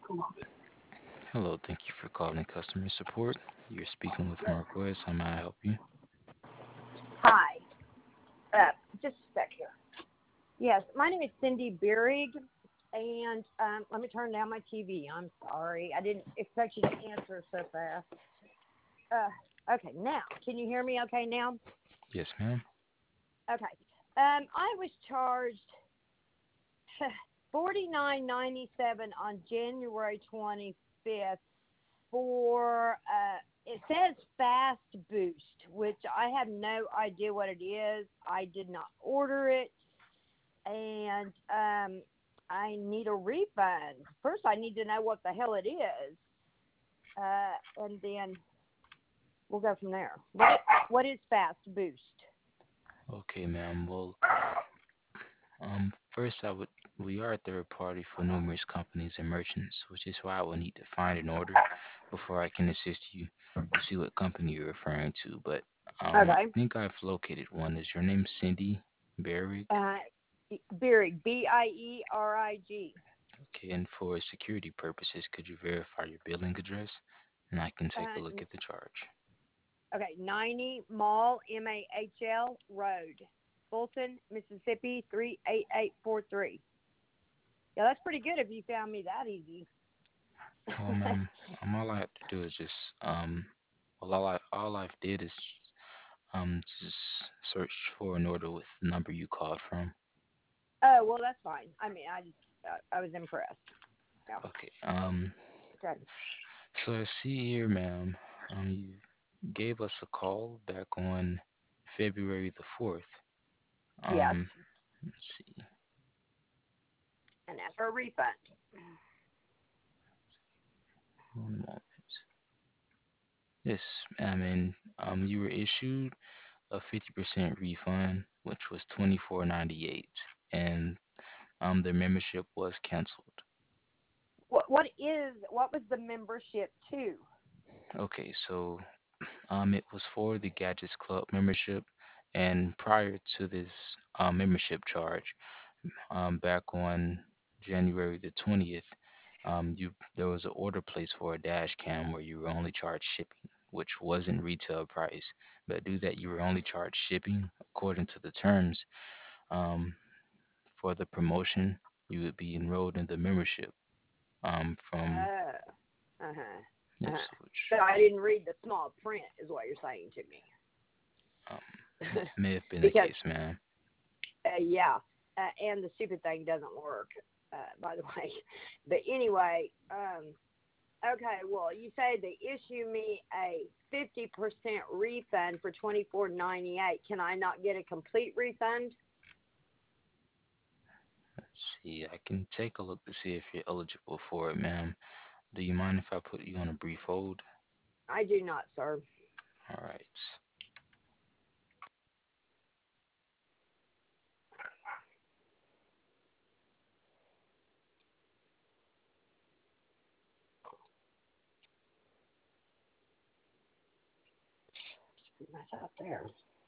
Hello, thank you for calling customer support. You're speaking with Marquez. How may I help you? Hi. Just a sec here. Yes, my name is Cindy Bierig, and let me turn down my TV. I'm sorry. I didn't expect you to answer so fast. Okay, now, can you hear me okay now? Yes, ma'am. Okay. I was charged $49.97 on January 25th for it says Fast Boost, which I have no idea what it is. I did not order it, and I need a refund. First, I need to know what the hell it is, and then we'll go from there. What is Fast Boost? Okay, ma'am. Well, first we are a third party for numerous companies and merchants, which is why I will need to find an order before I can assist you to see what company you're referring to. But I Okay. think I've located one. Is your name Cindy Berrig? Uh, Bierig, Bierig. Okay, and for security purposes, could you verify your billing address? And I can take a look Uh, at the charge. okay, 90 Mall, Mahl Road, Fulton, Mississippi, 38843. Yeah, that's pretty good if you found me that easy. Well, ma'am, all I have to do is just well, all I've did is just search for an order with the number you called from. Oh, well, that's fine. I mean, I was impressed. Yeah. Okay. Okay. So I see here, ma'am, you gave us a call back on February the 4th. Yes, Um, let's see. and that's for a refund. One moment. Yes, and you were issued a 50% refund, which was 24.98, and the membership was canceled. What was the membership to? Okay, so it was for the Gadgets Club membership, and prior to this membership charge, back on January the 20th, you there was an order placed for a dash cam where you were only charged shipping, which wasn't retail price, but due that you were only charged shipping according to the terms um, for the promotion, you would be enrolled in the membership from Oh, uh-huh, yes, uh-huh. which So I didn't read the small print, is what you're saying to um, me. may have been the Because, case, ma'am. yeah, and the stupid thing doesn't work, by the way. But anyway, okay, well, you say they issue me a 50% refund for 24.98. Can I not get a complete refund? Let's see, I can take a look to see if you're eligible for it, ma'am. Do you mind if I put you on a brief hold? I do not, sir. All right. That's up there.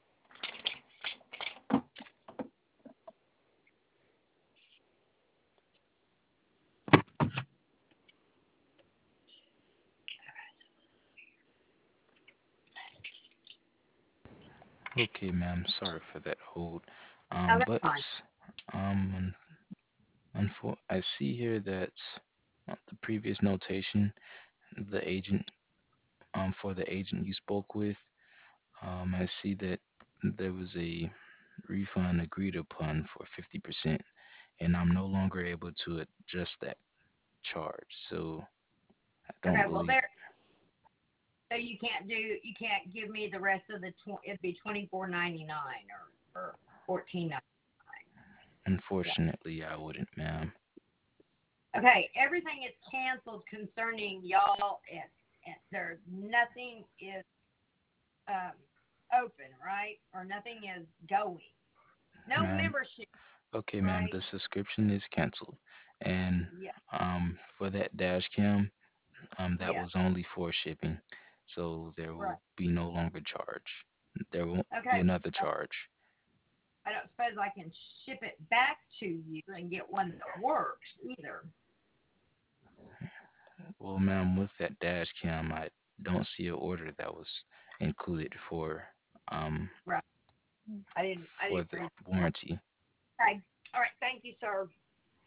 Okay, ma'am. Sorry for that hold. Oh, that's But fine. um, I see here that the previous notation, the agent for the agent you spoke with, I see that there was a refund agreed upon for 50%, and I'm no longer able to adjust that charge. So I Okay, don't well, believe, there. So you can't give me the rest of the it'd be 24.99 or 14.99. Yeah. unfortunately, I wouldn't, ma'am. Okay, everything is canceled concerning y'all. And there's nothing is um, open, right? Or nothing is going. No Ma'am, membership, okay, ma'am, right? the subscription is canceled. And Yeah. for that dash cam, that Yes. was only for shipping. So there Right. will be no longer charge. There won't be Okay. another charge. I don't suppose I can ship it back to you and get one that works either. Well, ma'am, with that dash cam, I don't see an order that was included um Right. I for didn't the read. warranty. Okay. All right. Thank you, sir.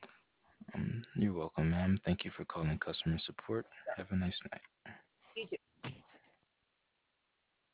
You're welcome, ma'am. Thank you for calling customer support. Have a nice night. You too.